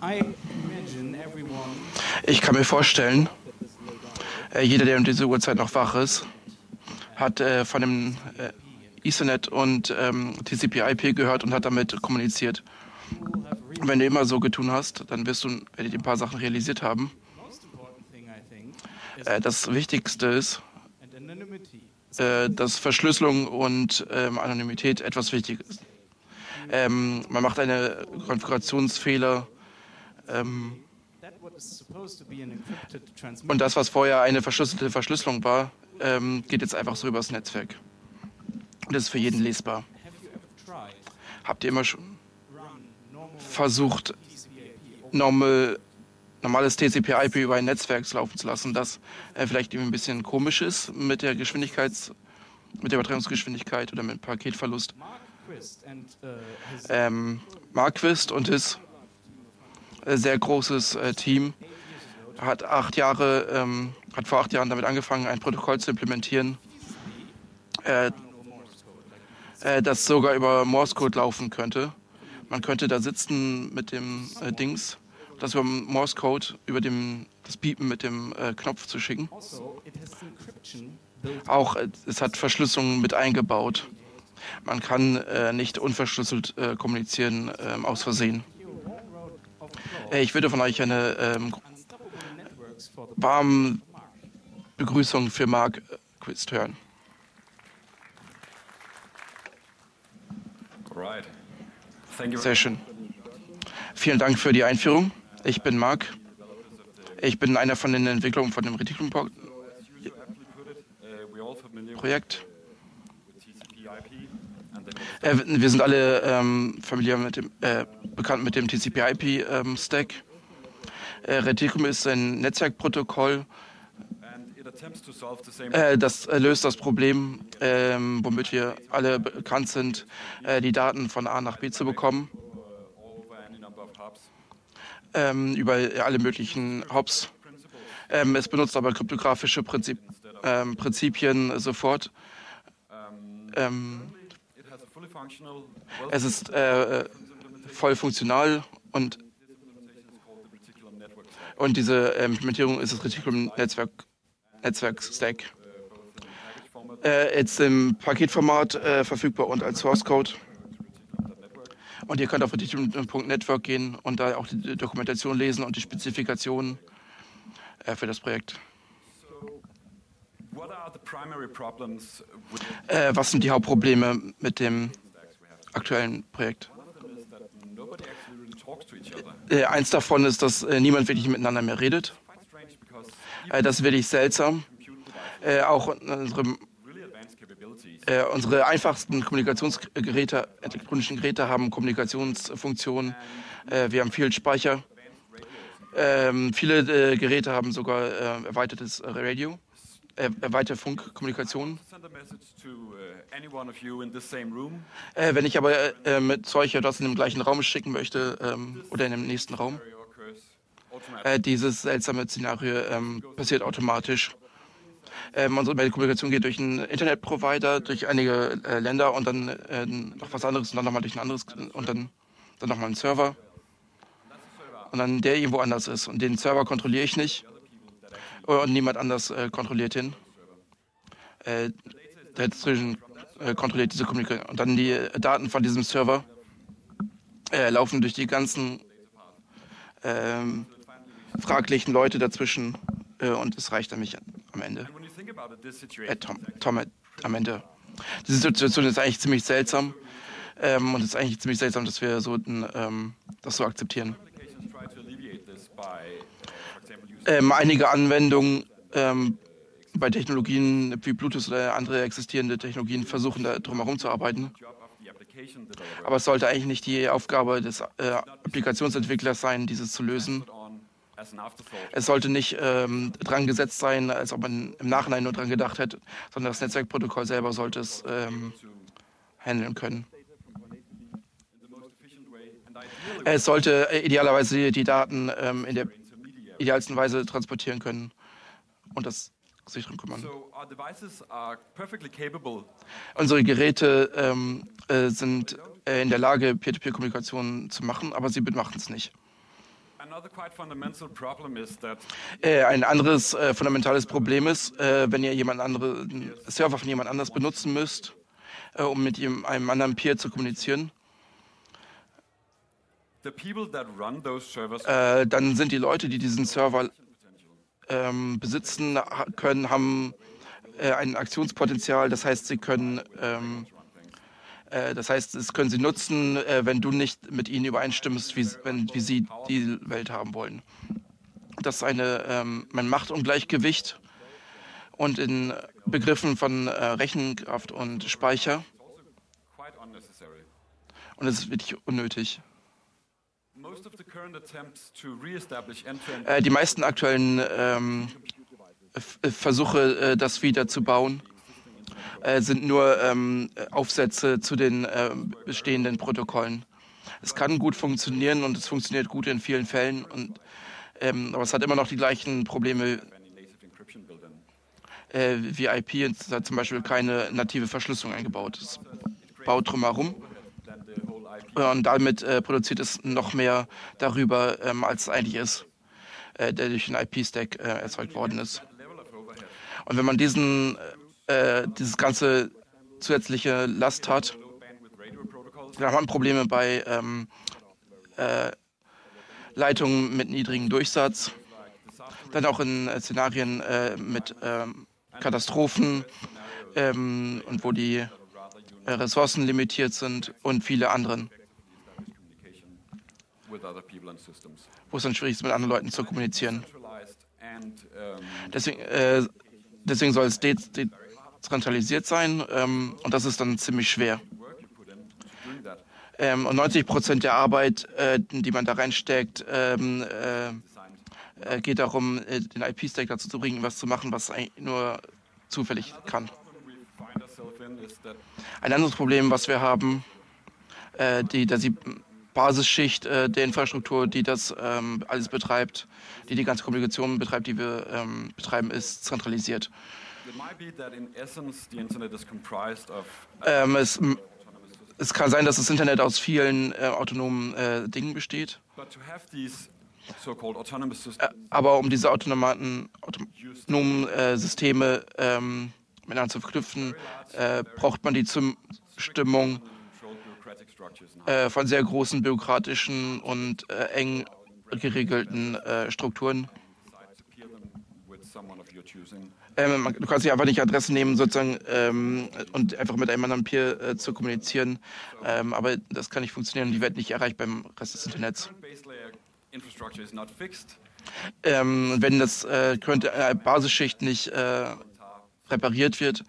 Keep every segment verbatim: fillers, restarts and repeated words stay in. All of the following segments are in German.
Ich kann mir vorstellen, äh, jeder, der um diese Uhrzeit noch wach ist, hat äh, von dem äh, Ethernet und ähm, T C P I P gehört und hat damit kommuniziert. Und wenn du immer so getun hast, dann wirst du, werdet ihr ein paar Sachen realisiert haben. Äh, das Wichtigste ist, äh, dass Verschlüsselung und ähm, Anonymität etwas wichtig ist. Ähm, man macht eine Konfigurationsfehler ähm, und das, was vorher eine verschlüsselte Verschlüsselung war, ähm, geht jetzt einfach so übers Netzwerk. Und das ist für jeden lesbar. Habt ihr immer schon versucht, normal, normales T C P I P über ein Netzwerk laufen zu lassen, das äh, vielleicht eben ein bisschen komisch ist mit der Geschwindigkeits, mit der Übertragungsgeschwindigkeit oder mit Paketverlust? Ähm, Marquist und his äh, sehr großes äh, Team hat acht Jahre, ähm, hat vor acht Jahren damit angefangen, ein Protokoll zu implementieren, äh, äh, das sogar über Morse Code laufen könnte. Man könnte da sitzen mit dem äh, Dings, das über Morse Code, über dem, das Piepen mit dem äh, Knopf zu schicken. Auch äh, es hat Verschlüsselung mit eingebaut. Man kann äh, nicht unverschlüsselt äh, kommunizieren äh, aus Versehen. Äh, ich würde von euch eine ähm, warme Begrüßung für Mark Quist hören. Sehr schön. Vielen Dank für die Einführung. Ich bin Mark. Ich bin einer von den Entwicklern von dem Reticulum-Projekt. Äh, wir sind alle ähm, familiär mit dem, äh, bekannt mit dem T C P I P-Stack. Ähm, äh, Reticulum ist ein Netzwerkprotokoll, äh, das äh, löst das Problem, äh, womit wir alle bekannt sind, äh, die Daten von A nach B zu bekommen. Ähm, über alle möglichen Hops. Ähm, es benutzt aber kryptografische Prinzip, ähm, Prinzipien sofort. Ähm, es ist äh, voll funktional und, und diese äh, Implementierung ist das Reticulum-Netzwerk Netzwerk-Stack. Äh, jetzt im Paketformat äh, verfügbar und als Source Code. Und ihr könnt auf reticulum Punkt network gehen und da auch die Dokumentation lesen und die Spezifikationen äh, für das Projekt. Äh, was sind die Hauptprobleme mit dem aktuellen Projekt? Äh, eins davon ist, dass äh, niemand wirklich miteinander mehr redet. Äh, das ist wirklich seltsam. Äh, auch unsere, äh, unsere einfachsten Kommunikationsgeräte, elektronischen Geräte haben Kommunikationsfunktionen. Äh, wir haben viel Speicher. Ähm, viele äh, Geräte haben sogar äh, erweitertes Radio, äh, erweiterte Funkkommunikation. Äh, wenn ich aber äh, mit solcher das in dem gleichen Raum schicken möchte ähm, oder in dem nächsten Raum, äh, dieses seltsame Szenario ähm, passiert automatisch. Ähm, unsere Kommunikation geht durch einen Internetprovider, durch einige äh, Länder und dann äh, noch was anderes und dann nochmal durch ein anderes und dann, dann nochmal einen Server. Und dann der irgendwo anders ist. Und den Server kontrolliere ich nicht. Und niemand anders äh, kontrolliert ihn. Äh, der dazwischen äh, kontrolliert diese Kommunikation. Und dann die Daten von diesem Server äh, laufen durch die ganzen äh, fraglichen Leute dazwischen. Äh, und es reicht an mich am Ende. Äh, Tom, Tom äh, am Ende. Die Situation ist eigentlich ziemlich seltsam. Ähm, und es ist eigentlich ziemlich seltsam, dass wir so, ähm, das so akzeptieren. Ähm, einige Anwendungen ähm, bei Technologien wie Bluetooth oder andere existierende Technologien versuchen da drum herum zu arbeiten. Aber es sollte eigentlich nicht die Aufgabe des äh, Applikationsentwicklers sein, dieses zu lösen. Es sollte nicht ähm, dran gesetzt sein, als ob man im Nachhinein nur dran gedacht hätte, sondern das Netzwerkprotokoll selber sollte es ähm, handeln können. Es sollte idealerweise die Daten ähm, in der idealsten Weise transportieren können und das sich darum kümmern. Unsere Geräte ähm, äh, sind äh, in der Lage, Peer-to-Peer-Kommunikation zu machen, aber sie machen es nicht. Äh, ein anderes äh, fundamentales Problem ist, äh, wenn ihr jemand andere, einen Server von jemand anders benutzen müsst, äh, um mit ihm, einem anderen Peer zu kommunizieren, äh, dann sind die Leute, die diesen Server ähm, besitzen ha- können, haben äh, ein Aktionspotenzial. Das heißt, sie können ähm, äh, das heißt, das können sie nutzen, äh, wenn du nicht mit ihnen übereinstimmst, wie, wenn, wie sie die Welt haben wollen. Das ist eine, ähm, ein Machtungleichgewicht und in Begriffen von äh, Rechenkraft und Speicher. Und es ist wirklich unnötig. Äh, die meisten aktuellen ähm, F- Versuche, äh, das wieder zu bauen, äh, sind nur ähm, Aufsätze zu den äh, bestehenden Protokollen. Es kann gut funktionieren und es funktioniert gut in vielen Fällen, und, ähm, aber es hat immer noch die gleichen Probleme äh, wie I P. Es hat zum Beispiel keine native Verschlüsselung eingebaut. Es baut drumherum und damit äh, produziert es noch mehr darüber, ähm, als es eigentlich ist, äh, der durch den I P-Stack äh, erzeugt worden ist. Und wenn man diesen, äh, dieses ganze zusätzliche Last hat, dann hat man Probleme bei ähm, äh, Leitungen mit niedrigem Durchsatz, dann auch in äh, Szenarien äh, mit ähm, Katastrophen ähm, und wo die äh, Ressourcen limitiert sind und viele anderen, wo es dann schwierig ist, mit anderen Leuten zu kommunizieren. Deswegen, äh, deswegen soll es de dezentralisiert sein, ähm, und das ist dann ziemlich schwer. Ähm, und neunzig Prozent der Arbeit, äh, die man da reinsteckt, ähm, äh, äh, geht darum, äh, den I P-Stack dazu zu bringen, was zu machen, was eigentlich nur zufällig kann. Ein anderes Problem, was wir haben, äh, die, die Basisschicht äh, der Infrastruktur, die das ähm, alles betreibt, die die ganze Kommunikation betreibt, die wir ähm, betreiben, ist zentralisiert. Ähm, es, es kann sein, dass das Internet aus vielen äh, autonomen äh, Dingen besteht. Äh, aber um diese autonomen, autonomen äh, Systeme ähm, miteinander zu verknüpfen, äh, braucht man die Zustimmung äh, von sehr großen bürokratischen und äh, eng geregelten äh, Strukturen. Ähm, man, du kannst nicht einfach nicht Adressen nehmen sozusagen ähm, und einfach mit einem anderen Peer äh, zu kommunizieren, ähm, aber das kann nicht funktionieren. Die werden nicht erreicht beim Rest des Internets. Ähm, wenn das äh, könnte äh, Basisschicht nicht äh, repariert wird,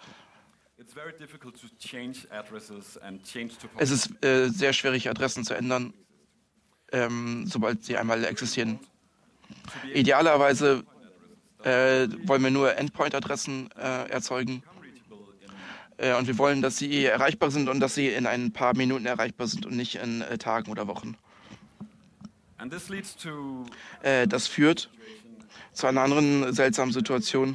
es ist äh, sehr schwierig, Adressen zu ändern, ähm, sobald sie einmal existieren. Idealerweise äh, wollen wir nur Endpoint-Adressen äh, erzeugen. Äh, und wir wollen, dass sie eh erreichbar sind und dass sie in ein paar Minuten erreichbar sind und nicht in äh, Tagen oder Wochen. Äh, das führt zu einer anderen seltsamen Situation.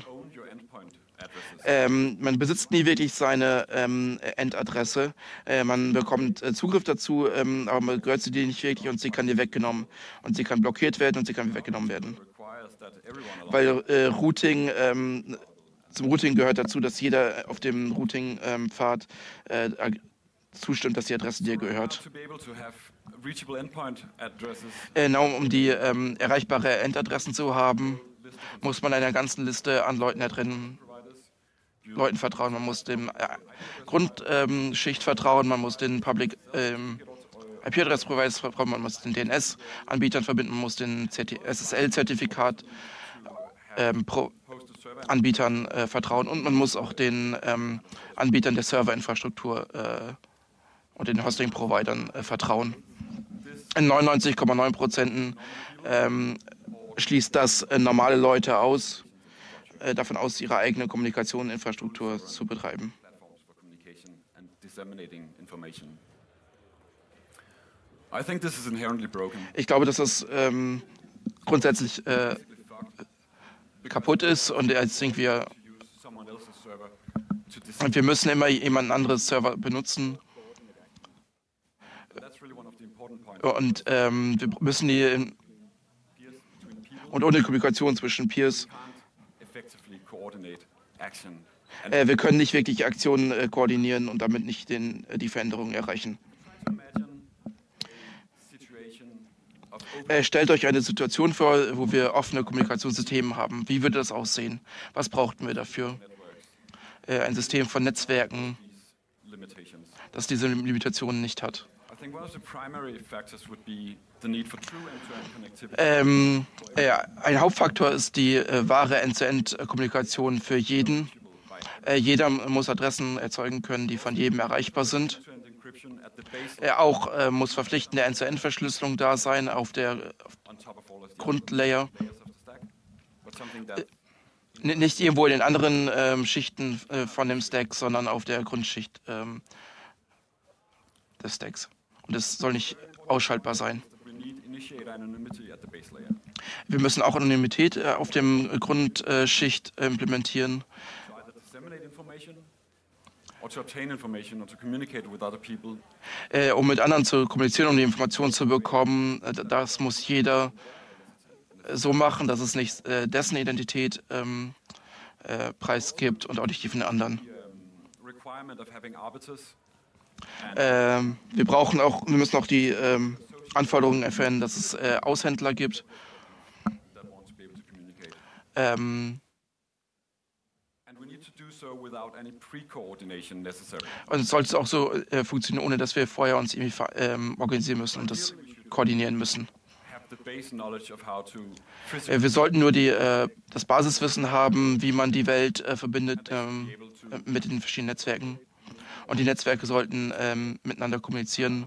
Ähm, man besitzt nie wirklich seine ähm, Endadresse. Äh, man bekommt äh, Zugriff dazu, ähm, aber man gehört sie dir nicht wirklich und sie kann dir weggenommen. Und sie kann blockiert werden und sie kann weggenommen werden. Weil äh, Routing, ähm, zum Routing gehört dazu, dass jeder auf dem Routing-Pfad ähm, äh, zustimmt, dass die Adresse dir gehört. Genau, um die ähm, erreichbare Endadressen zu haben, muss man einer ganzen Liste an Leuten da drin Leuten vertrauen, man muss dem äh, Grundschicht ähm, vertrauen, man muss den Public ähm, I P-Adress-Providers vertrauen, man muss den D N S-Anbietern verbinden, man muss den S S L-Zertifikat ähm, Anbietern äh, vertrauen und man muss auch den ähm, Anbietern der Serverinfrastruktur äh, und den Hosting-Providern äh, vertrauen. In neunundneunzig Komma neun Prozent ähm, schließt das äh, normale Leute aus, davon aus, ihre eigene Kommunikationsinfrastruktur zu betreiben. Ich glaube, dass das ähm, grundsätzlich äh, kaputt ist und jetzt sind wir und wir müssen immer jemand anderes Server benutzen. Und ähm, wir müssen die Und ohne Kommunikation zwischen Peers, äh, wir können nicht wirklich Aktionen äh, koordinieren und damit nicht den, äh, die Veränderungen erreichen. Äh, stellt euch eine Situation vor, wo wir offene Kommunikationssysteme haben. Wie würde das aussehen? Was brauchten wir dafür? Äh, ein System von Netzwerken, das diese Limitationen nicht hat. Ähm, äh, ein Hauptfaktor ist die äh, wahre End-zu-End-Kommunikation für jeden. Äh, jeder muss Adressen erzeugen können, die von jedem erreichbar sind. Äh, auch äh, muss verpflichtende End-zu-End-Verschlüsselung da sein auf der auf Grundlayer. Äh, nicht irgendwo in den anderen ähm, Schichten äh, von dem Stack, sondern auf der Grundschicht ähm, des Stacks. Und es soll nicht ausschaltbar sein. Wir müssen auch Anonymität äh, auf dem Grundschicht äh, implementieren. Äh, um mit anderen zu kommunizieren, um die Informationen zu bekommen. Äh, das muss jeder so machen, dass es nicht äh, dessen Identität ähm, äh, preisgibt und auch nicht die von den anderen. Ähm, wir brauchen auch, wir müssen auch die ähm, Anforderungen erfüllen, dass es äh, Aushändler gibt. Ähm, und es sollte auch so äh, funktionieren, ohne dass wir vorher uns irgendwie ähm, organisieren müssen und das koordinieren müssen. Äh, wir sollten nur die, äh, das Basiswissen haben, wie man die Welt äh, verbindet ähm, mit den verschiedenen Netzwerken. Und die Netzwerke sollten ähm, miteinander kommunizieren,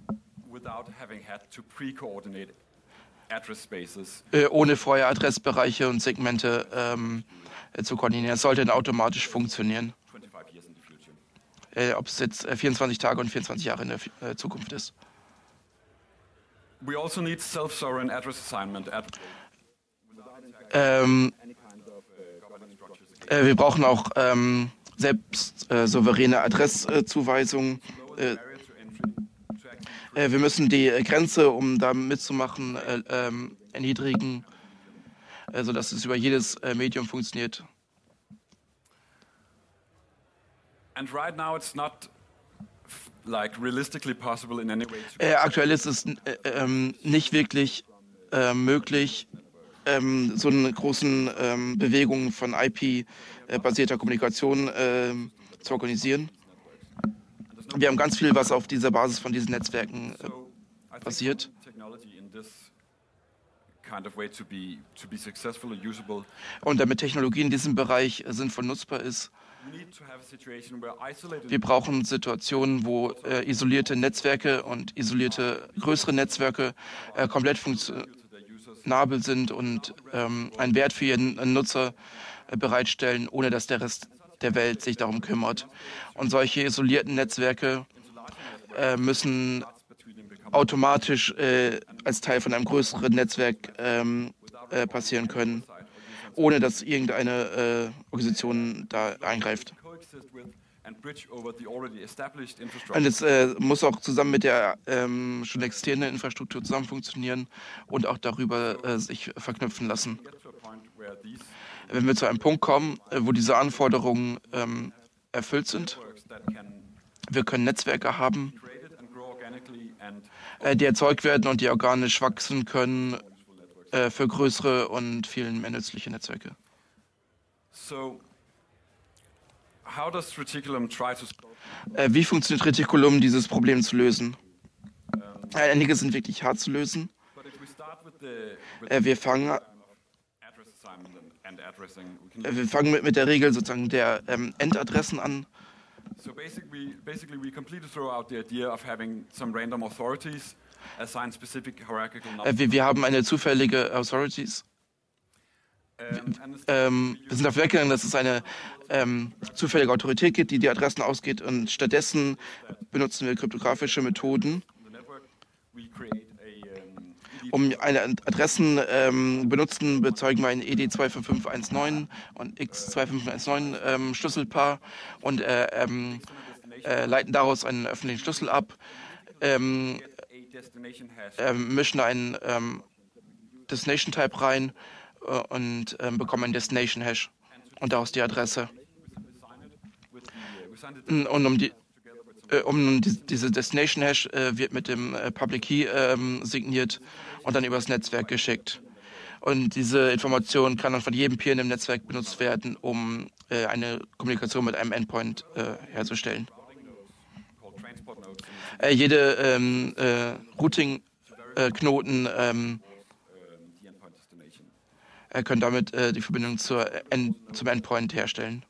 äh, ohne vorher Adressbereiche und Segmente ähm, äh, zu koordinieren. Es sollte dann automatisch funktionieren. Äh, ob es jetzt äh, vierundzwanzig Tage und vierundzwanzig Jahre in der äh, Zukunft ist. Ähm, äh, wir brauchen auch ähm, selbst äh, souveräne Adresszuweisung. Äh, äh, wir müssen die Grenze, um da mitzumachen, äh, ähm, erniedrigen, äh, sodass es über jedes äh, Medium funktioniert. Äh, aktuell ist es äh, ähm, nicht wirklich äh, möglich, ähm, so eine großen ähm, Bewegungen von I P-basierter Kommunikation äh, zu organisieren. Wir haben ganz viel, was auf dieser Basis von diesen Netzwerken äh, basiert. Und damit Technologie in diesem Bereich äh, sinnvoll nutzbar ist, wir brauchen Situationen, wo äh, isolierte Netzwerke und isolierte größere Netzwerke äh, komplett funktionabel sind und ähm, einen Wert für ihren Nutzer äh, bereitstellen, ohne dass der Rest der Welt sich darum kümmert. Und solche isolierten Netzwerke äh, müssen automatisch äh, als Teil von einem größeren Netzwerk ähm, äh, passieren können, ohne dass irgendeine äh, Organisation da eingreift. Und es äh, muss auch zusammen mit der ähm, schon existierenden Infrastruktur zusammen funktionieren und auch darüber äh, sich verknüpfen lassen. Wenn wir zu einem Punkt kommen, äh, wo diese Anforderungen ähm, erfüllt sind, wir können Netzwerke haben, äh, die erzeugt werden und die organisch wachsen können äh, für größere und viel mehr nützliche Netzwerke. Äh, wie funktioniert Reticulum, dieses Problem zu lösen? Äh, einige sind wirklich hart zu lösen. Äh, wir fangen äh, wir fangen mit, mit der Regel sozusagen der ähm, Endadressen an. So basically, basically we completely throw out the idea of having some random authorities assign specific hierarchical Äh, wir, wir haben eine zufällige Authorities. Wir, ähm, wir sind dafür weggegangen, dass es eine ähm, zufällige Autorität gibt, die die Adressen ausgeht, und stattdessen benutzen wir kryptografische Methoden, um eine Adressen ähm, benutzen, bezeugen wir ein E D zwei fünf fünf eins neun und X zwei fünf fünf eins neun ähm, Schlüsselpaar und äh, ähm, äh, leiten daraus einen öffentlichen Schlüssel ab, ähm, äh, mischen einen ähm, Destination Type rein äh, und äh, bekommen einen Destination Hash und daraus die Adresse. Und um die äh, um die, diese Destination Hash äh, wird mit dem äh, Public Key ähm, signiert und dann übers Netzwerk geschickt. Und diese Information kann dann von jedem Peer in dem Netzwerk benutzt werden, um äh, eine Kommunikation mit einem Endpoint äh, herzustellen. Äh, jede ähm, äh, Routing-Knoten äh, ähm, äh, können damit äh, die Verbindung zur End zum Endpoint herstellen.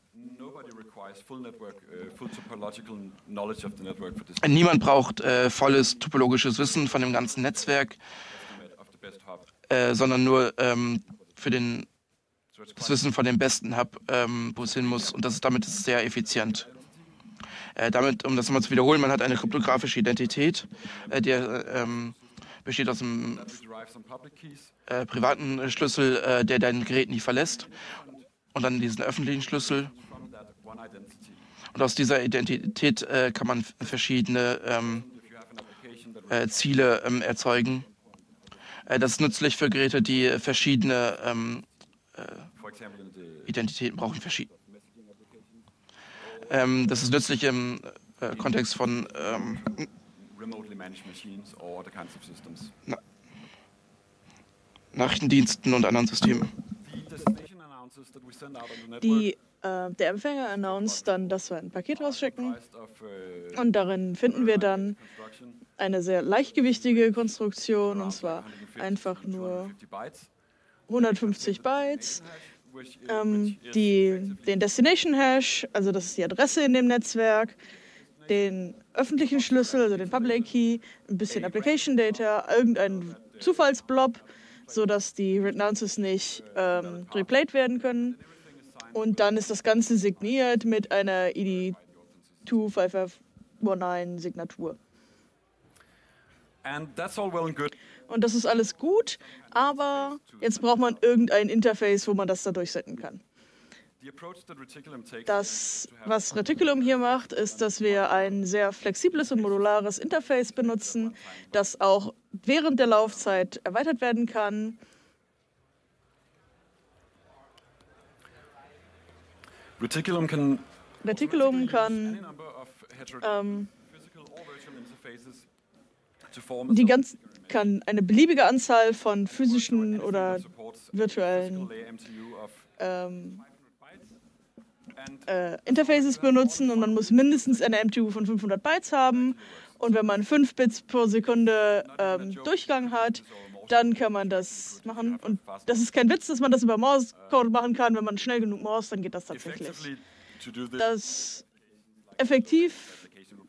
Niemand braucht äh, volles topologisches Wissen von dem ganzen Netzwerk, äh, sondern nur ähm, für den, das Wissen von dem besten Hub, ähm, wo es hin muss. Und das ist, damit ist es sehr effizient. Äh, damit, um das nochmal zu wiederholen, man hat eine kryptografische Identität, äh, die ähm, besteht aus einem äh, privaten Schlüssel, äh, der dein Gerät nicht verlässt, und dann diesen öffentlichen Schlüssel. Und aus dieser Identität äh, kann man verschiedene ähm, äh, Ziele ähm, erzeugen. Äh, das ist nützlich für Geräte, die verschiedene ähm, äh, Identitäten brauchen. Verschied ähm, das ist nützlich im äh, Kontext von ähm, Na Nachrichtendiensten und anderen Systemen. Die äh, der Empfänger announced dann, dass wir ein Paket rausschicken, und darin finden wir dann eine sehr leichtgewichtige Konstruktion, und zwar einfach nur hundertfünfzig Bytes, ähm, die, den Destination Hash, also das ist die Adresse in dem Netzwerk, den öffentlichen Schlüssel, also den Public Key, ein bisschen Application Data, irgendein Zufallsblob, sodass die Redundancies nicht ähm, replayed werden können. Und dann ist das Ganze signiert mit einer E D zwei fünf fünf neun Signatur. Und das ist alles gut, aber jetzt braucht man irgendein Interface, wo man das da durchsetzen kann. Das, was Reticulum hier macht, ist, dass wir ein sehr flexibles und modulares Interface benutzen, das auch während der Laufzeit erweitert werden kann. Reticulum kann, Reticulum kann ähm, die ganz, kann eine beliebige Anzahl von physischen oder virtuellen ähm, äh, Interfaces benutzen, und man muss mindestens eine M T U von fünfhundert Bytes haben. Und wenn man fünf Bits pro Sekunde ähm, Durchgang hat, dann kann man das machen. Und das ist kein Witz, dass man das über Morse-Code machen kann. Wenn man schnell genug Morse, dann geht das tatsächlich. Das effektiv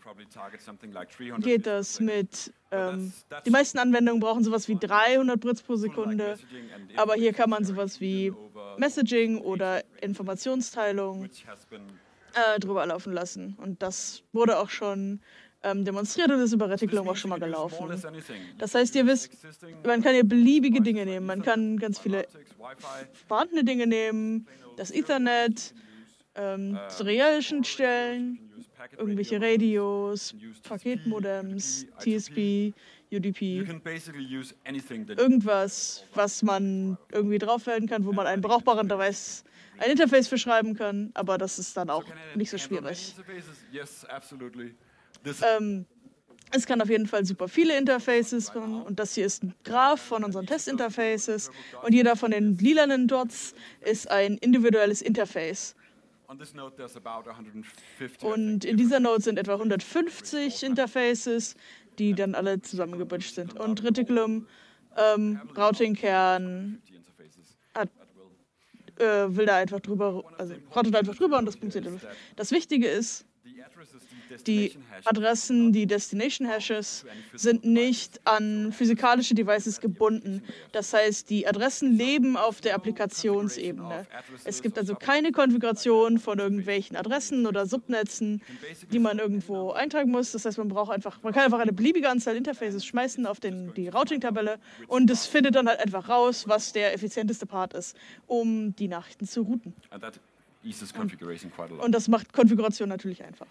geht das mit, ähm, die meisten Anwendungen brauchen sowas wie dreihundert Bits pro Sekunde, aber hier kann man sowas wie Messaging oder Informationsteilung äh, drüber laufen lassen. Und das wurde auch schon ähm, demonstriert und ist über Reticulum auch schon mal gelaufen. Das heißt, ihr wisst, man kann hier beliebige Dinge nehmen. Man kann ganz viele vorhandene Dinge nehmen, das Ethernet, ähm, Serialschnittstellen, irgendwelche Radios, Paketmodems, T S P, U D P, irgendwas, was man irgendwie draufhalten kann, wo man einen brauchbaren Device, ein Interface für schreiben kann, aber das ist dann auch nicht so schwierig. Ähm, es kann auf jeden Fall super viele Interfaces machen, und das hier ist ein Graph von unseren Testinterfaces, und jeder von den lilanen Dots ist ein individuelles Interface. Und in dieser Node sind etwa hundertfünfzig Interfaces, die dann alle zusammengebündelt sind. Und Reticulum, ähm, Routing-Kern, hat, äh, will da einfach drüber, also routet einfach drüber, und das funktioniert. Das Wichtige ist, die Adressen, die Destination Hashes, sind nicht an physikalische Devices gebunden. Das heißt, die Adressen leben auf der Applikationsebene. Es gibt also keine Konfiguration von irgendwelchen Adressen oder Subnetzen, die man irgendwo eintragen muss. Das heißt, man braucht einfach, man kann einfach eine beliebige Anzahl Interfaces schmeißen auf den, die Routing-Tabelle, und es findet dann halt einfach raus, was der effizienteste Part ist, um die Nachrichten zu routen. Und, und das macht Konfiguration natürlich einfach.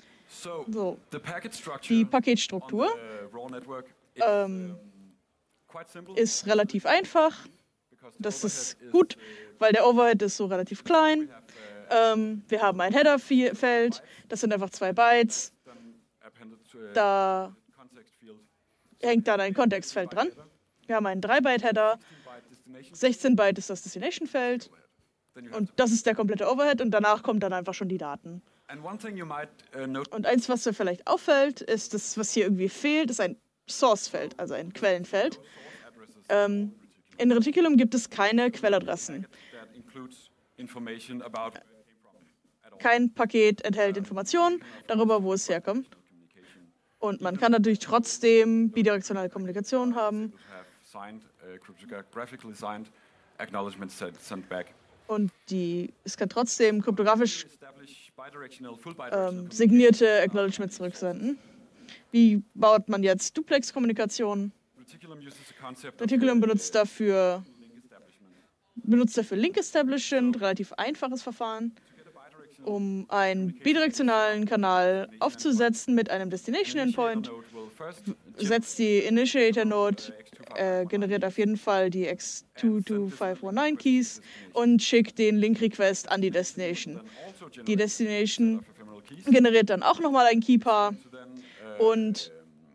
So, die Paketstruktur ähm, ist relativ einfach. Das ist gut, weil der Overhead ist so relativ klein. Ähm, wir haben ein Header-Feld, das sind einfach zwei Bytes. Da hängt dann ein Kontextfeld dran. Wir haben einen drei Byte Header, sechzehn Byte ist das Destination-Feld und das ist der komplette Overhead und danach kommen dann einfach schon die Daten. Und eins, was dir vielleicht auffällt, ist, das, was hier irgendwie fehlt, ist ein Source-Feld, also ein Quellenfeld. Ähm, in Reticulum gibt es keine Quelladressen. Kein Paket enthält Informationen darüber, wo es herkommt. Und man kann natürlich trotzdem bidirektionale Kommunikation haben. Und die, es kann trotzdem kryptografisch ähm, signierte Acknowledgements zurücksenden. Wie baut man jetzt Duplex-Kommunikation? Reticulum benutzt dafür, benutzt dafür Link Establishment, relativ einfaches Verfahren, um einen bidirektionalen Kanal aufzusetzen mit einem Destination Endpoint. Setzt die Initiator Node, äh, generiert auf jeden Fall die X zwei zwei fünf neun Keys und schickt den Link Request an die Destination. Die Destination generiert dann auch nochmal ein Key-Paar und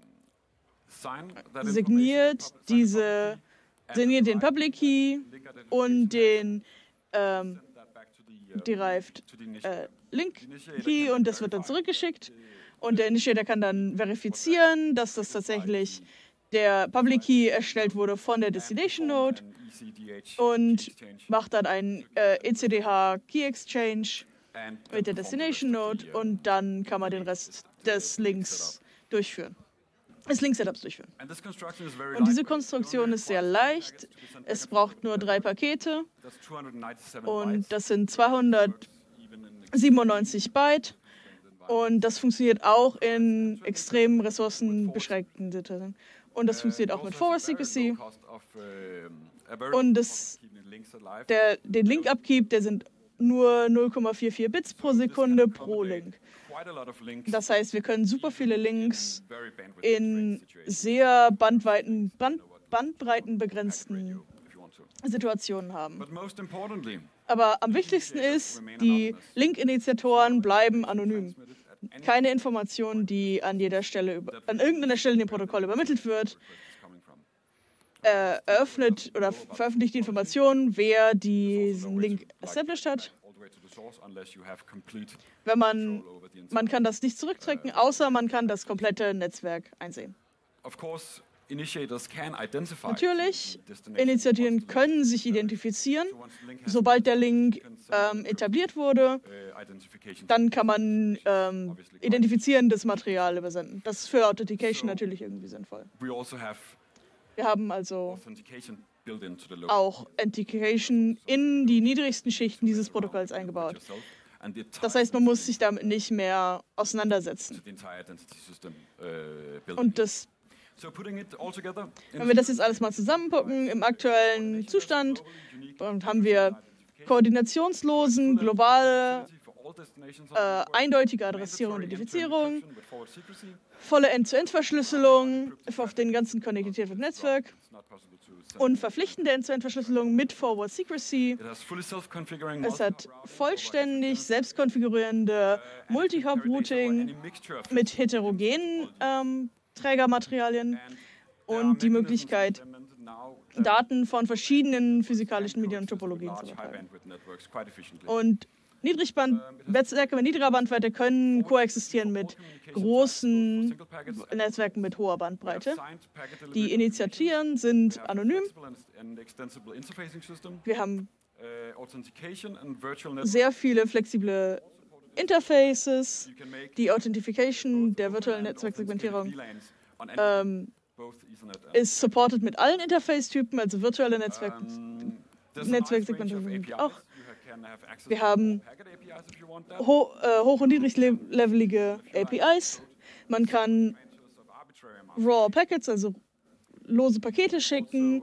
signiert diese, signiert den Public Key und den ähm, derived äh, Link Key und das wird dann zurückgeschickt und der Initiator kann dann verifizieren, dass das tatsächlich der Public Key erstellt wurde von der Destination Node und macht dann einen äh, E C D H Key Exchange mit der Destination Node und dann kann man den Rest des Links durchführen. Des Link-Setups durchführen. Und diese Konstruktion ist sehr leicht. Es braucht nur drei Pakete und das sind zweihundertsiebenundneunzig Byte und das funktioniert auch in extrem ressourcenbeschränkten Situationen. Und das funktioniert auch mit Forward Secrecy. Und das, der, den Link-Upkeep, der sind nur null Komma vierundvierzig Bits pro Sekunde pro Link. Das heißt, wir können super viele Links in sehr bandweiten, band, bandbreitenbegrenzten Situationen haben. Aber am wichtigsten ist, die Link-Initiatoren bleiben anonym. Keine Information, die an jeder Stelle, über, an irgendeiner Stelle in dem Protokoll übermittelt wird, äh, eröffnet oder veröffentlicht die Information, wer diesen Link established hat. Wenn man, man kann das nicht zurückdrücken, außer man kann das komplette Netzwerk einsehen. Natürlich, Initiatoren können sich identifizieren. Sobald der Link ähm, etabliert wurde, dann kann man ähm, identifizierendes Material übersenden. Das ist für Authentication natürlich irgendwie sinnvoll. Wir haben also auch Authentication in die niedrigsten Schichten dieses Protokolls eingebaut. Das heißt, man muss sich damit nicht mehr auseinandersetzen. Und das, wenn wir das jetzt alles mal zusammenpacken, im aktuellen Zustand haben wir koordinationslosen, globale, äh, eindeutige Adressierung und Identifizierung, volle End-zu-End-Verschlüsselung auf den ganzen Connected Netzwerk und verpflichtende End-zu-End-Verschlüsselung mit Forward Secrecy. Es hat vollständig selbstkonfigurierende Multi-Hop-Routing mit heterogenen ähm, Trägermaterialien und die Möglichkeit, Daten von verschiedenen physikalischen Medien und Topologien zu übertragen. Und Niedrigband, Netzwerke mit niedriger Bandbreite können koexistieren mit großen Netzwerken mit hoher Bandbreite. Die Initiativen sind anonym. Wir haben sehr viele flexible Interfaces. Die Authentification der virtuellen Netzwerksegmentierung ähm, ist supported mit allen Interface-Typen, also virtuelle Netzwerk Netzwerksegmentierung auch. Wir haben ho äh, hoch- und niedriglevelige A P Is. Man kann Raw Packets, also lose Pakete schicken.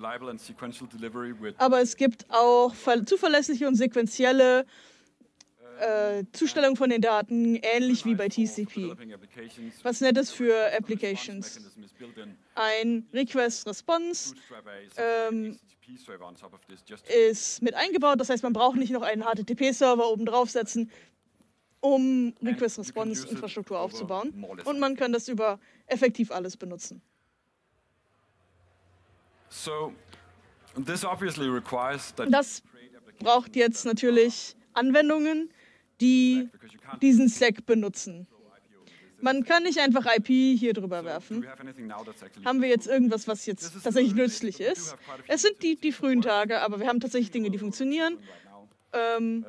Aber es gibt auch zuverlässliche und sequentielle äh, Zustellung von den Daten, ähnlich wie bei T C P. Was nett ist für Applications. Ein Request-Response ähm, ist mit eingebaut, das heißt, man braucht nicht noch einen H T T P-Server oben draufsetzen, um Request-Response-Infrastruktur aufzubauen. Und man kann das über effektiv alles benutzen. Das braucht jetzt natürlich Anwendungen, die diesen Stack benutzen. Man kann nicht einfach I P hier drüber werfen. Haben wir jetzt irgendwas, was jetzt tatsächlich nützlich ist? Es sind die, die frühen Tage, aber wir haben tatsächlich Dinge, die funktionieren. Ähm,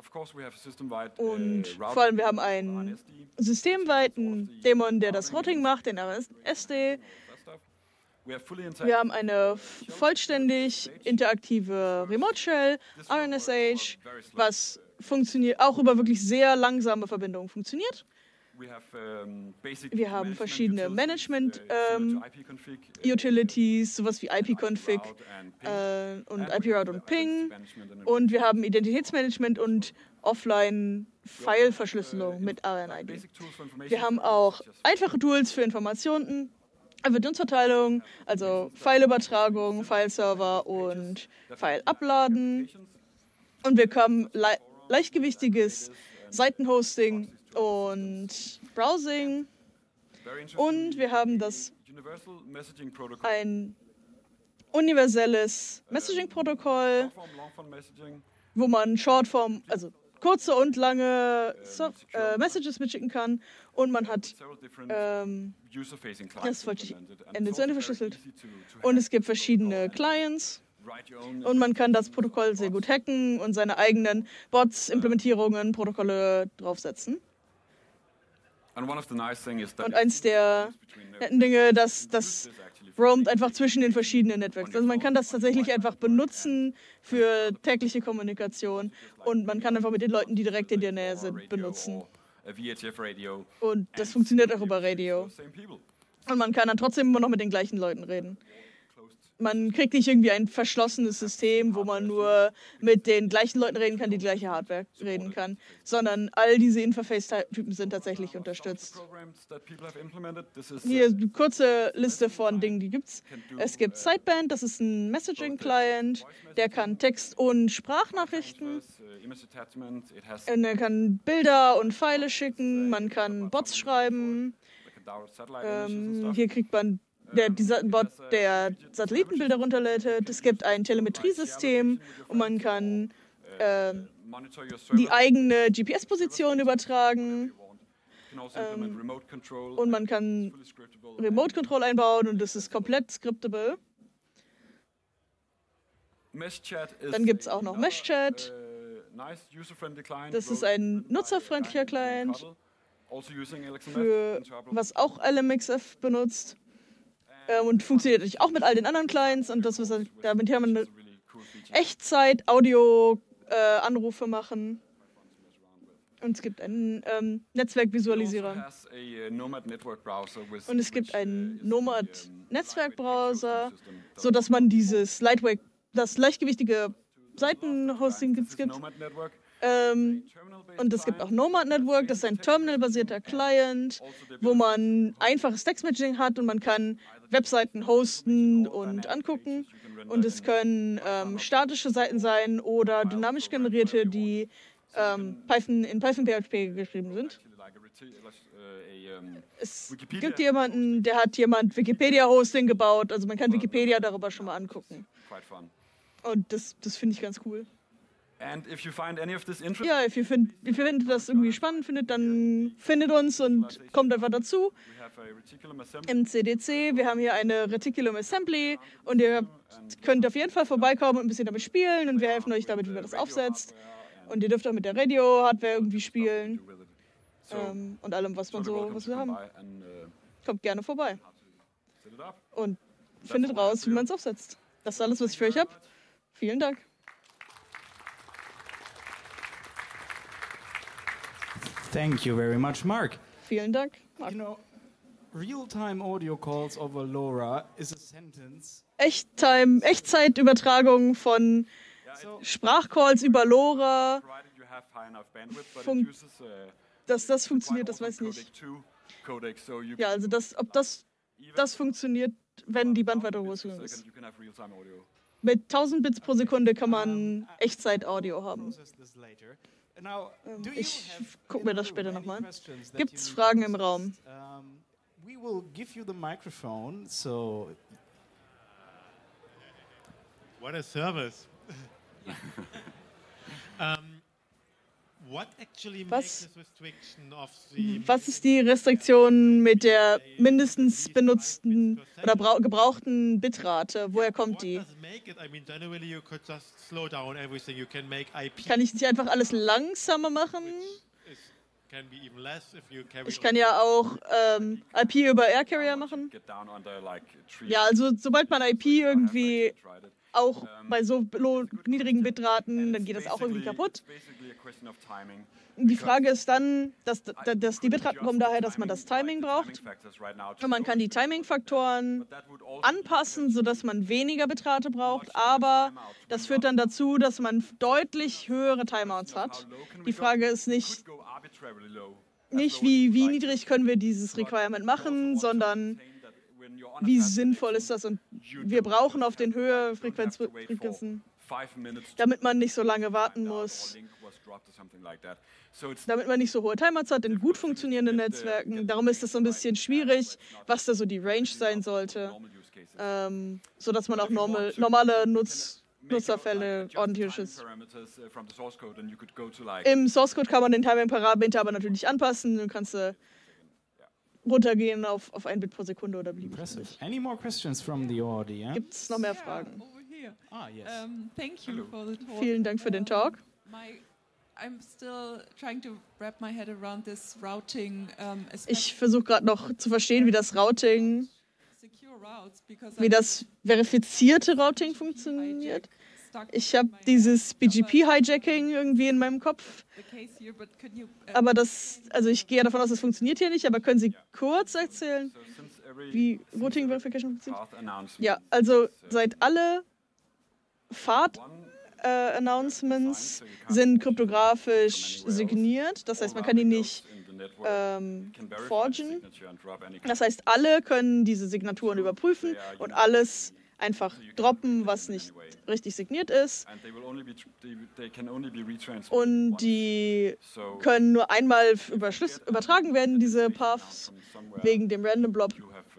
und vor allem, wir haben einen systemweiten Dämon, der das Routing macht, den R S D. Wir haben eine vollständig interaktive Remote Shell, R N S H, was funktioniert, auch über wirklich sehr langsame Verbindungen funktioniert. Wir haben verschiedene Management-Utilities, ähm, sowas wie I P-Config äh, und I P-Route und Ping. Und wir haben Identitätsmanagement und Offline-File-Verschlüsselung mit R N I D. Wir haben auch einfache Tools für Informationen, Informationsverteilung, also Fileübertragung, Fileserver und File-Abladen. Und wir haben le leichtgewichtiges Seitenhosting und Browsing. Und wir haben das ein universelles Messaging-Protokoll, wo man Shortform, also kurze und lange so äh, Messages mitschicken kann. Und man hat ähm, das wollte ich Ende zu Ende verschlüsselt. Und es gibt verschiedene Clients. Und man kann das Protokoll sehr gut hacken und seine eigenen Bots, Implementierungen, Protokolle draufsetzen. Und eins der netten Dinge, dass das roamt einfach zwischen den verschiedenen Networks. Also man kann das tatsächlich einfach benutzen für tägliche Kommunikation und man kann einfach mit den Leuten, die direkt in der Nähe sind, benutzen. Und das funktioniert auch über Radio. Und man kann dann trotzdem immer noch mit den gleichen Leuten reden. Man kriegt nicht irgendwie ein verschlossenes System, wo man nur mit den gleichen Leuten reden kann, die die gleiche Hardware reden kann, sondern all diese Interface-Typen sind tatsächlich unterstützt. Hier eine kurze Liste von Dingen, die gibt's. Es gibt Sideband, das ist ein Messaging-Client, der kann Text- und Sprachnachrichten. Und er kann Bilder und Pfeile schicken, man kann Bots schreiben. Ähm, hier kriegt man Der, dieser Bot, der Satellitenbilder runterlädt. Es gibt ein Telemetriesystem und man kann äh, die eigene G P S-Position übertragen. Ähm, und man kann Remote Control einbauen und das ist komplett scriptable. Dann gibt es auch noch MeshChat. Das ist ein nutzerfreundlicher Client, für, was auch L M X F benutzt. Und funktioniert natürlich auch mit all den anderen Clients und das, was damit kann man Echtzeit-Audio-Anrufe äh, machen. Und es gibt einen ähm, Netzwerkvisualisierer. Und es gibt einen Nomad-Netzwerkbrowser, sodass man dieses Lightweight, das leichtgewichtige Seitenhosting gibt. Ähm, und es gibt auch Nomad Network, das ist ein terminalbasierter Client, wo man einfaches Text-Messaging hat und man kann Webseiten hosten und angucken. Und es können ähm, statische Seiten sein oder dynamisch generierte, die ähm, Python, in Python P H P geschrieben sind. Es gibt jemanden, der hat jemand Wikipedia-Hosting gebaut, also man kann Wikipedia darüber schon mal angucken. Und das, das finde ich ganz cool. Ja, if ihr find, if ihr findet das irgendwie spannend findet, dann findet uns und kommt einfach dazu. Im C D C, wir haben hier eine Reticulum Assembly und ihr könnt auf jeden Fall vorbeikommen und ein bisschen damit spielen und wir helfen euch damit, wie man das aufsetzt. Und ihr dürft auch mit der Radio-Hardware irgendwie spielen ähm, und allem, was man so, was wir haben. Kommt gerne vorbei und findet raus, wie man es aufsetzt. Das ist alles, was ich für euch habe. Vielen Dank. Thank you very much, Mark. Vielen Dank, Mark. You know, real-time audio calls over LoRa is a sentence. Echttime, Echtzeitübertragung von Sprachcalls über LoRa fun- dass das funktioniert, das weiß ich nicht. Ja, also das, ob das, das funktioniert, wenn die Bandbreite groß genug ist. Mit tausend Bits pro Sekunde kann man Echtzeit-Audio haben. Ähm, Ich gucke mir das später nochmal an. Gibt es Fragen im Raum? We will give you the microphone, so What a service. um, what actually Was- makes this restriction of the Was ist die Restriktion mit der mindestens benutzten oder brau- gebrauchten Bitrate? Woher kommt what die? does make it? I mean, generally you could just slow down everything. You can make I P. Kann ich nicht einfach alles langsamer machen? Is, can be even less if you carry Ich kann ja auch ähm, I P über Air Carrier machen. Ja, also sobald man I P irgendwie auch bei so lo- niedrigen Bitraten, dann geht das auch irgendwie kaputt. Die Frage ist dann, dass, dass die Bitraten kommen daher, dass man das Timing braucht. Und man kann die Timing-Faktoren anpassen, sodass man weniger Bitrate braucht, aber das führt dann dazu, dass man deutlich höhere Timeouts hat. Die Frage ist nicht, nicht wie, wie niedrig können wir dieses Requirement machen, sondern wie sinnvoll ist das? Und wir brauchen auf den Höhe-Frequenzen, damit man nicht so lange warten muss, damit man nicht so hohe Timeouts hat in gut funktionierenden Netzwerken. Darum ist es so ein bisschen schwierig, was da so die Range sein sollte, ähm, sodass man auch normal, normale Nutz, Nutzerfälle ordentlich schützt. Im Source Code kann man den Timing-Parameter aber natürlich anpassen. Du kannst äh, runtergehen auf, auf ein Bit pro Sekunde oder beliebig. impressive. Any more questions from the audience? Gibt es noch mehr Fragen? Over here. Ah, yes. Um, thank you for the talk. Vielen Dank für den Talk. My, I'm still trying to wrap my head around this routing, um, Ich versuche gerade noch zu verstehen, wie das Routing, secure routes, because wie das verifizierte Routing funktioniert. Ich habe dieses B G P-Hijacking irgendwie in meinem Kopf. Aber das, also ich gehe davon aus, das funktioniert hier nicht, aber können Sie kurz erzählen, wie Routing Verification funktioniert? Ja, also seit alle Fahrt-Announcements sind kryptografisch signiert. Das heißt, man kann die nicht ähm, forgen. Das heißt, alle können diese Signaturen überprüfen und alles einfach droppen, was nicht richtig signiert ist. Und die können nur einmal überschlüss- übertragen werden, diese Paths, wegen dem Random Blob.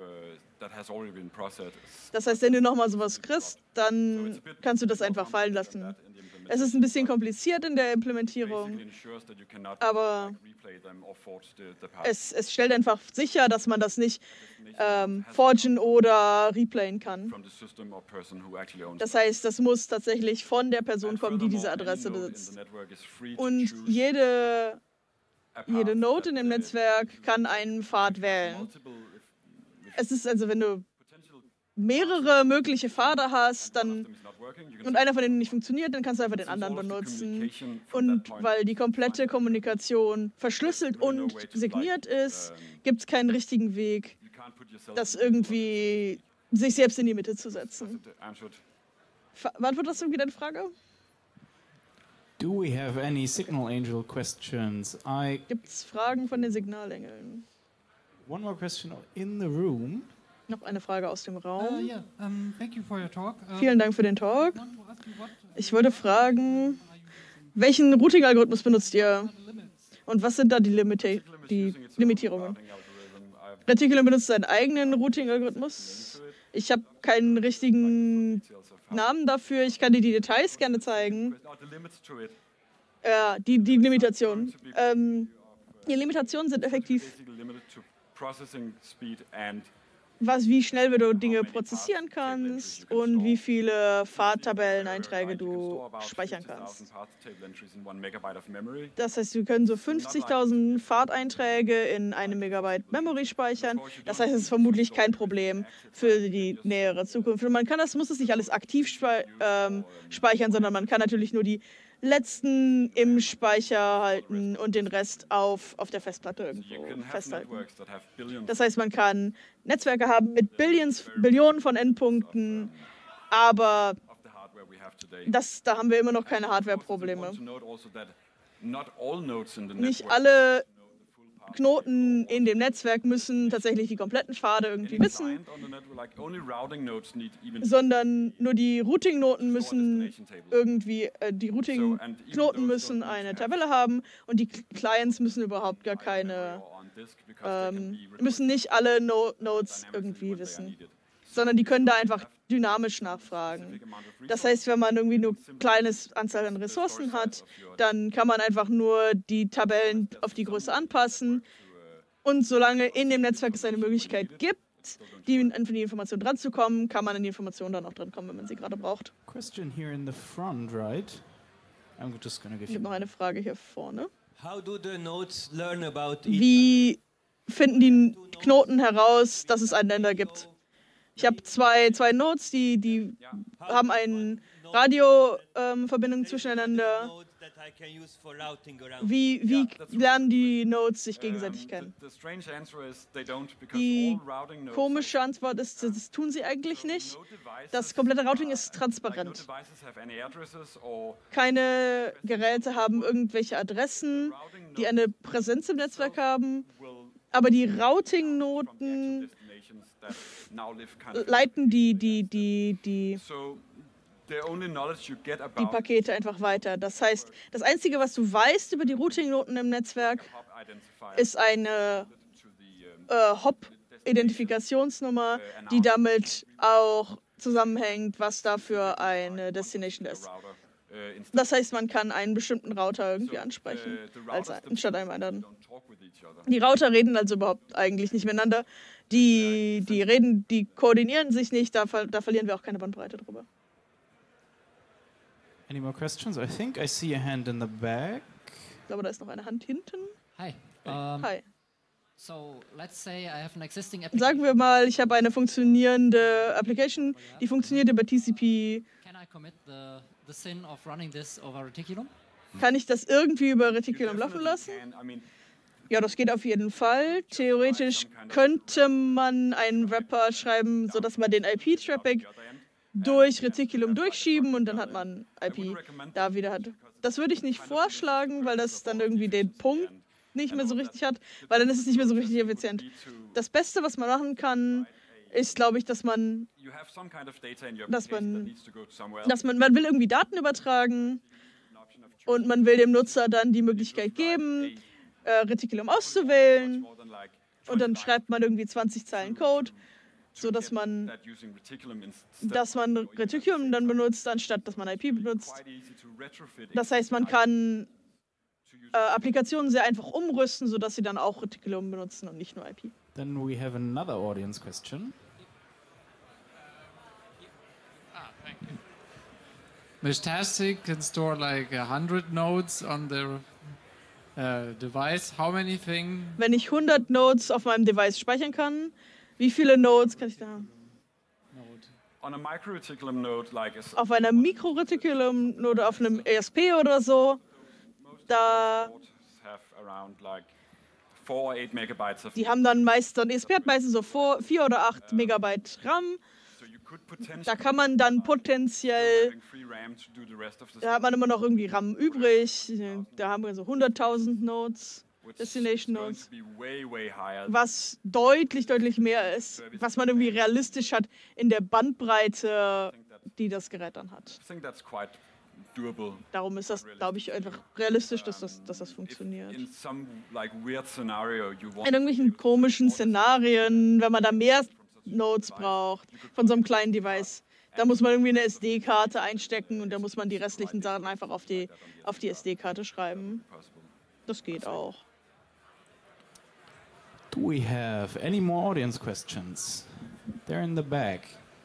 Das heißt, wenn du nochmal sowas kriegst, dann kannst du das einfach fallen lassen. Es ist ein bisschen kompliziert in der Implementierung, aber es, es stellt einfach sicher, dass man das nicht ähm, forgen oder replayen kann. Das heißt, das muss tatsächlich von der Person kommen, die diese Adresse besitzt. Und jede, jede Node in dem Netzwerk kann einen Pfad wählen. Es ist also, wenn du mehrere mögliche Pfade hast, dann und einer von denen nicht funktioniert, dann kannst du einfach den anderen benutzen. Und weil die komplette Kommunikation verschlüsselt und signiert ist, gibt es keinen richtigen Weg, das irgendwie sich selbst in die Mitte zu setzen. Ver- Beantwortet das irgendwie deine Frage? Do we have any Signal Angel questions? I Gibt es Fragen von den Signalengeln? one more question in the room. Noch eine Frage aus dem Uh, Raum. yeah, um, thank you for your talk. Uh, Vielen Dank für den Talk. I want to ask you what Ich wollte fragen, welchen Routing-Algorithmus benutzt ihr? are the limits? Und was sind da die, Limita die Limitierungen? Reticulum benutzt seinen eigenen Routing-Algorithmus. Ich habe keinen richtigen Namen dafür. Ich kann dir die Details gerne zeigen. Ja, die, die Limitationen. Ähm, die Limitationen sind effektiv, was, wie schnell du Dinge prozessieren kannst und wie viele Fahrtabelleneinträge du speichern kannst. Das heißt, wir können so fünfzigtausend Fahrteinträge in einem Megabyte Memory speichern. Das heißt, es ist vermutlich kein Problem für die nähere Zukunft. Und man kann das, muss es nicht alles aktiv spe ähm, speichern, sondern man kann natürlich nur die letzten im Speicher halten und den Rest auf, auf der Festplatte irgendwo festhalten. Das heißt, man kann Netzwerke haben mit Billions, Billionen von Endpunkten, aber das, da haben wir immer noch keine Hardware-Probleme. not all nodes in the Nicht network alle know the full path. Knoten in dem Netzwerk müssen tatsächlich die kompletten Pfade irgendwie Any wissen, client on the network, like only routing nodes need even sondern nur die Routing-Noten müssen destination table. irgendwie, äh, die Routing-Knoten müssen eine Tabelle haben und die Clients müssen überhaupt gar keine, Or on disk because they can ähm, be requested müssen nicht alle no Nodes dynamically irgendwie when they are wissen, needed. sondern die können da einfach dynamisch nachfragen. Das heißt, wenn man irgendwie nur kleines Anzahl an Ressourcen hat, dann kann man einfach nur die Tabellen auf die Größe anpassen. Und solange in dem Netzwerk es eine Möglichkeit gibt, die, an die Information dran zu kommen, kann man an die Information dann auch dran kommen, wenn man sie gerade braucht. Question here in the front, right? I'm just gonna give Ich you habe noch eine Frage hier vorne. How do the nodes learn about each Wie finden die Knoten heraus, dass es einen Länder gibt? Ich habe zwei, zwei Nodes, die, die haben eine Radioverbindung ähm, zwischeneinander. node that I can use for routing around? Wie, wie lernen die Nodes sich gegenseitig Um, kennen? the, the strange answer is they don't, because Die all routing nodes komische Antwort ist, das tun sie eigentlich nicht. no devices, Das komplette Routing ist like no transparent. devices have any addresses or Keine Geräte haben irgendwelche Adressen, die eine Präsenz im Netzwerk haben, will aber die from the actual Routing-Noten destinations that now live kind of. leiten die, die, die, die, So the only knowledge you get die about Pakete einfach weiter. Das heißt, das Einzige, was du weißt über die Routing-Noten im Netzwerk, hop identifier ist eine to the um, äh, Hop-Identifikationsnummer, die damit auch zusammenhängt, was da für eine Destination ist. router uh, instead. Das heißt, man kann einen bestimmten Router irgendwie So, ansprechen, uh, the als routers anstatt einem anderen. don't talk with each other. Die Router reden also überhaupt eigentlich nicht miteinander. Die, die reden, die koordinieren sich nicht, da, ver da verlieren wir auch keine Bandbreite drüber. Any more questions? I think I see a hand in the back. Ich glaube, da ist noch eine Hand hinten. Hi. Um, Hi. So let's say I have an existing Sagen application. wir mal, ich habe eine funktionierende Application, die funktioniert über T C P. Can I commit the, the sin of running this over Reticulum? Kann ich das irgendwie über You Reticulum laufen definitely lassen? can. I mean, Ja, das geht auf jeden Fall. Theoretisch könnte man einen Wrapper schreiben, sodass man den I P-Traffic durch Reticulum durchschieben und dann hat man I P da wieder hat. Das würde ich nicht vorschlagen, weil das dann irgendwie den Punkt nicht mehr so richtig hat, weil dann ist es nicht mehr so richtig effizient. Das Beste, was man machen kann, ist, glaube ich, dass man, you have some kind of data in your Dass application man- that needs to go somewhere dass man, man will irgendwie Daten übertragen und man will dem Nutzer dann die Möglichkeit geben, äh, Reticulum auszuwählen more than like und dann schreibt man irgendwie zwanzig Zeilen Code, so dass man, that using Reticulum instead. dass man Reticulum dann benutzt, anstatt dass man I P benutzt. Quite easy to retrofit Das heißt, man kann äh, Applikationen sehr einfach umrüsten, sodass sie dann auch Reticulum benutzen und nicht nur I P. Then we have another audience question. Meshtastic can store like a hundred nodes on the uh, device. How many things? Wenn ich hundert Nodes auf meinem Device speichern kann, wie viele Nodes kann ich da haben? on a micro reticulum node like a, Auf einer Mikro-Reticulum oder auf einem E S P oder so, da, nodes have around like four or eight megabytes of. die haben dann meist, dann E S P hat meistens so vier oder acht Megabyte RAM. So you could potentially Da kann man dann potenziell, having free RAM to do the rest of the da hat man immer noch irgendwie RAM übrig. Da haben wir so hunderttausend Nodes, which Destination is going Nodes, to be way way higher. was deutlich, deutlich mehr ist, was man irgendwie realistisch hat in der Bandbreite, die das Gerät dann hat. I think that's quite doable. Darum ist das, glaube ich, einfach realistisch, dass das, dass das If funktioniert. in some like weird scenario you want In irgendwelchen komischen Szenarien, wenn man da mehr Nodes braucht von so einem kleinen Device, da muss man irgendwie eine S D-Karte einstecken und da muss man die restlichen Sachen einfach auf die, auf die S D-Karte schreiben. possible. Das geht auch. Do we have any more audience questions? They're in the back.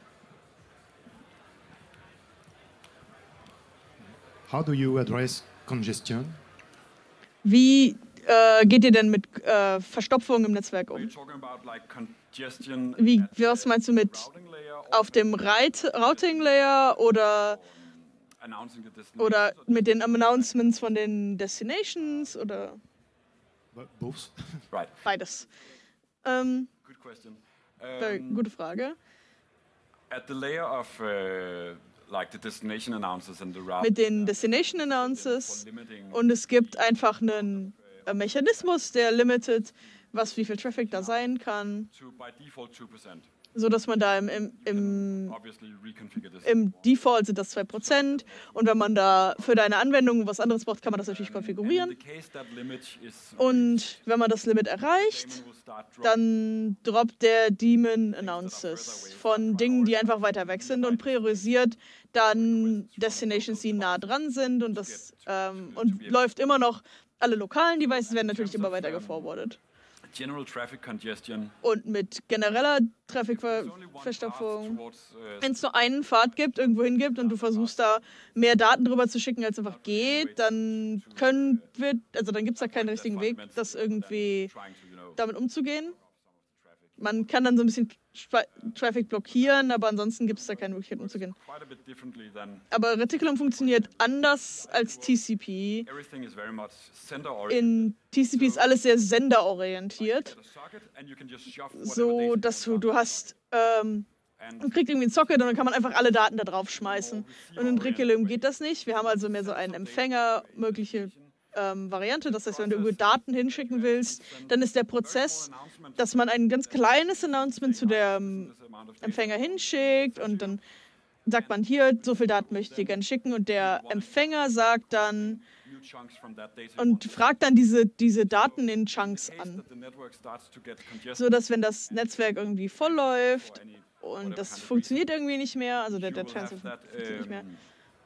How do you address congestion? Wie äh, geht ihr denn mit äh, Verstopfung im Netzwerk Are you um? talking about like congestion Wie, at was meinst du mit routing layer or auf dem Reit- Routing-Layer oder, announcing the destination? oder mit den Announcements von den Destinations oder Bo- Both. Right, beides? Ähm, good question. very, Um, gute Frage. At the layer of uh, like the destination announcers and the route. mit den Destination Announces und es gibt einfach einen äh, Mechanismus, der limitet, was wie viel Traffic da sein kann, to by default two percent. so dass man da im, im, im, Obviously reconfigure this. im Default sind das zwei Prozent und wenn man da für deine Anwendung was anderes braucht, kann man das natürlich konfigurieren. In the case that limit is Und wenn man das Limit erreicht, dann droppt der Daemon Announces von Dingen, die einfach weiter weg sind und priorisiert dann Destinations, die nah dran sind und das ähm, und läuft immer noch. Alle lokalen Devices werden natürlich immer weiter geforwardet. general traffic congestion. Und mit genereller Traffic-Verstopfung, wenn es nur einen Pfad gibt, irgendwo hin gibt und du versuchst da mehr Daten drüber zu schicken, als einfach geht, dann können wir, also dann gibt es da keinen richtigen Weg, das irgendwie damit umzugehen. Man kann dann so ein bisschen Tra Traffic blockieren, aber ansonsten gibt es da keine Möglichkeit umzugehen. Aber Reticulum funktioniert anders als T C P. In T C P ist alles sehr senderorientiert, so dass du, du hast, ähm, man kriegt irgendwie ein Socket und dann kann man einfach alle Daten da drauf schmeißen. Und in Reticulum geht das nicht. Wir haben also mehr so einen Empfänger, mögliche Ähm, Variante. Das heißt, wenn du irgendwie Daten hinschicken willst, dann ist der Prozess, dass man ein ganz kleines Announcement zu dem Empfänger hinschickt und dann sagt man, hier, so viel Daten möchte ich dir gerne schicken und der Empfänger sagt dann und fragt dann diese, diese Daten in Chunks an. So dass wenn das Netzwerk irgendwie voll läuft und das funktioniert irgendwie nicht mehr, also der, der Transfer funktioniert nicht mehr,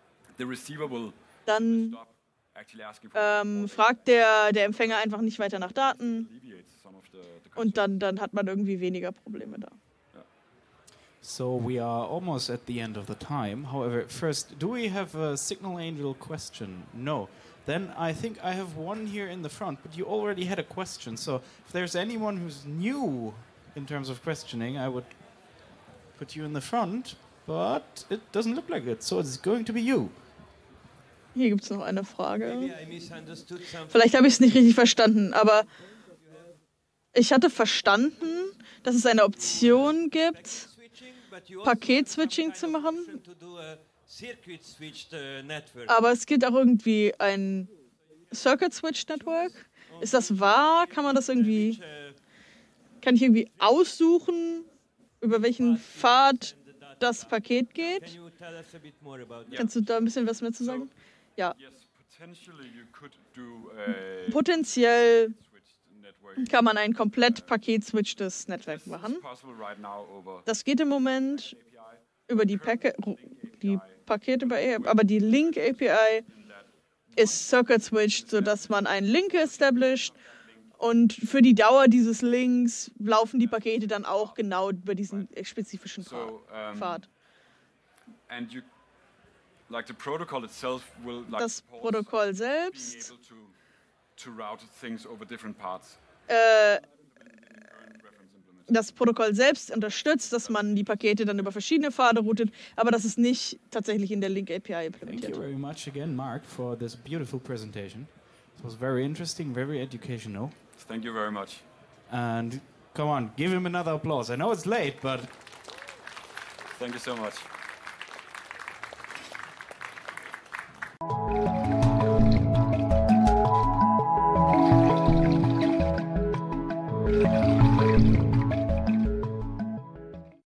dann Ähm, fragt der, der Empfänger einfach nicht weiter nach Daten und dann, dann hat man irgendwie weniger Probleme da. So we are almost at the end of the time. However, first, do we have a Signal Angel question? No. Then I think I have one here in the front, but you already had a question. So if there's anyone who's new in terms of questioning, I would put you in the front, but it doesn't look like it. So it's going to be you. Hier gibt es noch eine Frage. Vielleicht habe ich es nicht richtig verstanden, aber ich hatte verstanden, dass es eine Option gibt, Paket-Switching zu machen. Aber es gibt auch irgendwie ein Circuit-Switch-Network. Ist das wahr? Kann man das irgendwie... Kann ich irgendwie aussuchen, über welchen Pfad das Paket geht? Kannst du da ein bisschen was mehr zu sagen? Ja. Potenziell kann man ein komplett paketswitchtes Netzwerk machen. Das geht im Moment über die, Packet, die Pakete, über, aber die Link-A P I ist circuit-switched, sodass man einen Link established und für die Dauer dieses Links laufen die Pakete dann auch genau über diesen spezifischen Pfad. Like the protocol itself will, like, das Protokoll selbst to, to route things over different paths. Äh, das Protokoll selbst unterstützt, dass man die Pakete dann über verschiedene Pfade routet, aber das ist nicht tatsächlich in der Link-A P I implementiert. Thank you very much again, Mark, for this beautiful presentation. It was very interesting, very educational. Thank you very much. And come on, give him another applause. I know it's late, but... Thank you so much.